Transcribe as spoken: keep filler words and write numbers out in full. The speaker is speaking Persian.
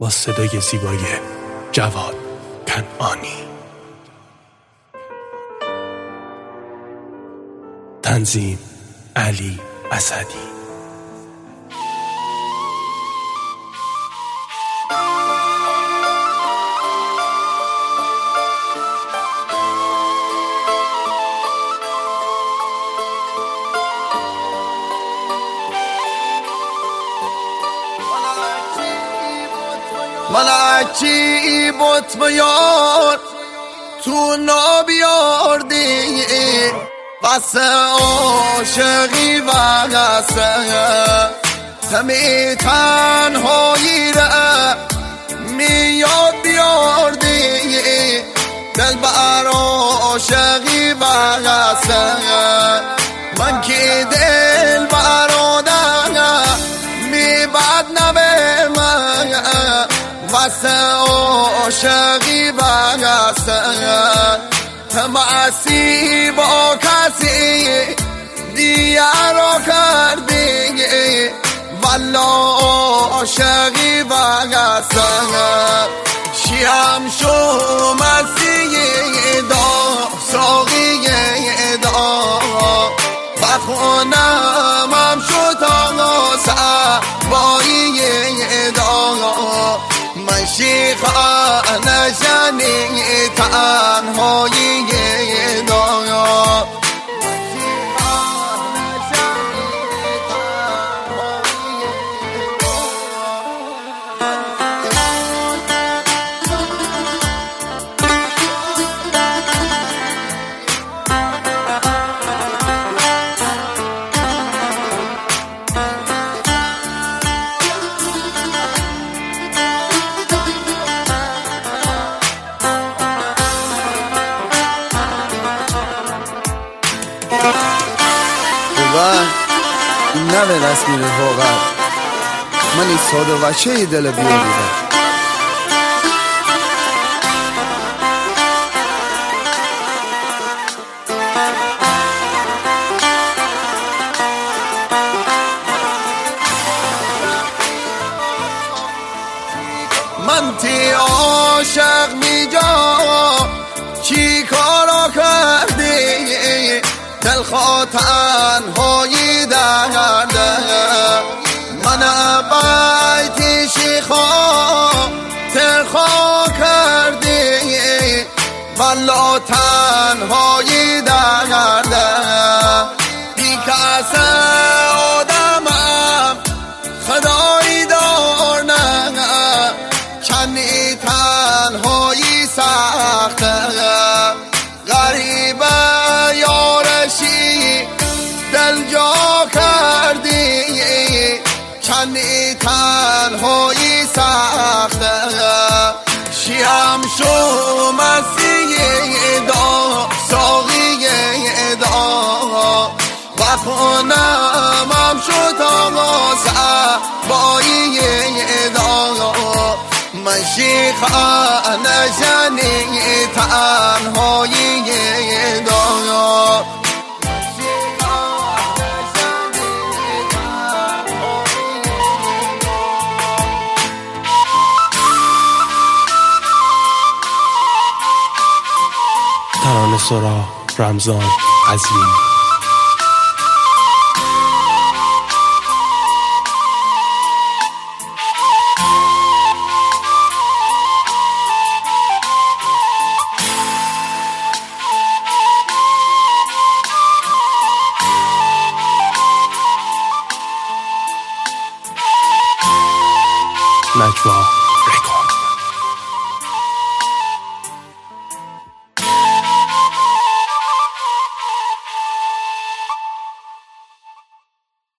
با صدای زیبای جواد کنعانی. تنظیم علی اسدی. ملکی بوت بیار تو نابیاردی بس عاشقی و قصه تمی تنهایی را میاد بیاردی دل بر عاشقی و قصه من که دل برادر می بد نبه من واسه عاشقی بگسته معصی با کسی دیگر را کردی والا عاشقی بگسته شیم شو مسیح دا ساقی دا بخونم هم شو تا سبایی دا من شیخا نشنی تنهایی دایا نه به رسمی رفاقت من این ساده وچه دل بیاریدم من تی عاشق می جا چی کارا کردی دلخواه تنهایی درده من بیتی شیخا ترخوا کردی والا تنهایی درده بی کس آدمم خدایی دار نه چنی تنهایی سخته غریبه یارشی دل جا کردی چنی تنهایی سخته شیم شو مسیح دا ساقی دا بخونم هم شو تا سبایی دا من شیخا نشنی تنهایی دا ترانه سرا رمضان عظیم. نجوا